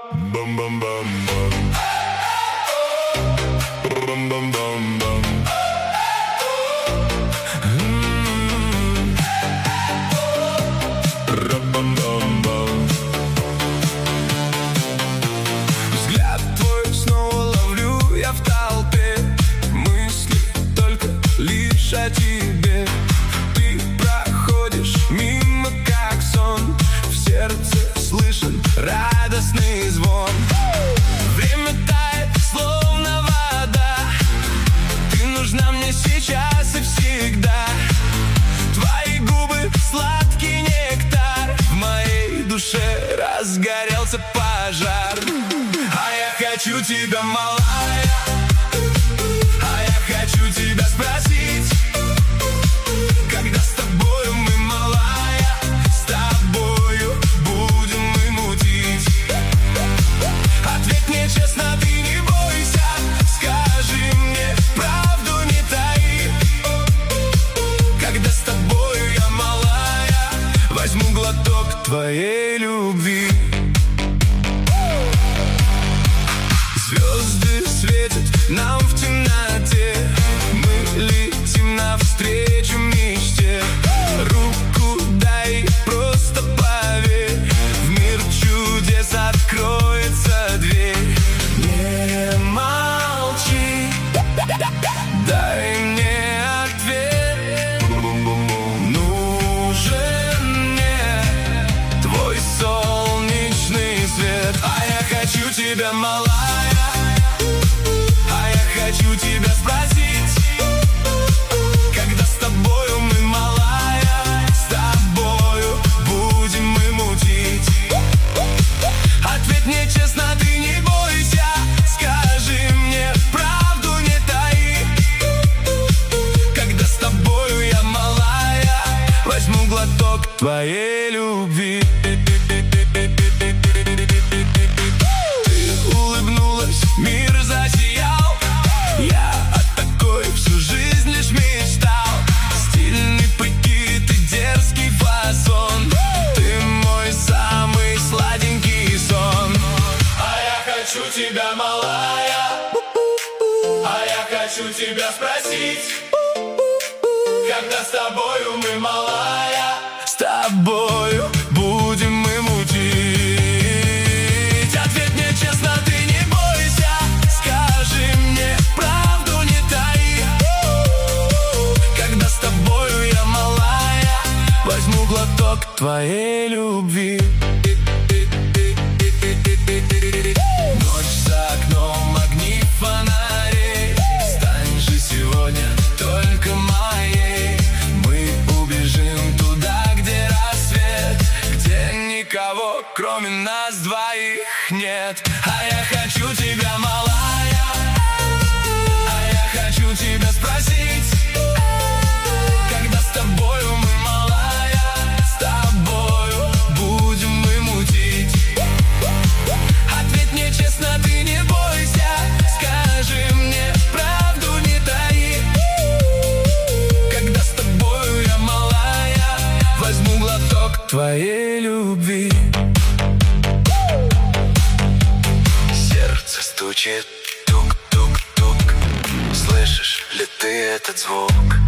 Взгляд твой снова ловлю я в толпе, мысли только лишь о тебе. Ты проходишь мимо, как сон, в сердце слышен радостный звон. Время тает, словно вода, ты нужна мне сейчас и всегда. Твои губы сладкий нектар, в моей душе разгорелся пожар. А я хочу тебя, малая, а я хочу тебя спросить, когда с тобою мы, малая, с тобою будем мы мутить. Ответь мне честно, ты не бойся, скажи мне правду, не таи. Когда с тобою я, малая, возьму глоток твоей любви. Звезды светят нам в темноте, мы летим навстречу мечте. Руку дай, просто поверь, в мир чудес откроется дверь. Не молчи, дай мне ответ. Нужен мне твой солнечный свет. А я хочу тебя, малая, а я хочу тебя спросить, когда с тобою мы, малая, с тобою будем мы мутить. Ответь мне честно, ты не бойся, скажи мне правду, не таи. Когда с тобою я, малая, возьму глоток твоей любви. Ты улыбнулась, мир засиял, я о такой всю жизнь лишь мечтал. Стильный прикид и дерзкий фасон, ты мой самый сладенький сон. А я хочу тебя, малая, а я хочу тебя спросить, когда с тобою мы, малая, с тобою будем мы мутить. Ответь мне честно, ты не бойся, скажи мне правду, не таи. Когда с тобою я, малая, возьму глоток твоей любви. Ночь за окном, огни фонарей, стань же сегодня только моей. Мы убежим туда, где рассвет, где никого, кроме нас двоих, нет. А я хочу тебя, малая, а я хочу тебя спросить, когда с тобою мы, малая, с тобою будем мы мутить. Ответь мне честно, ты не бойся, скажи мне правду, не таи. Когда с тобою я, малая, возьму глоток твоей любви. Сердце стучит, тук-тук-тук, слышишь ли ты этот звук?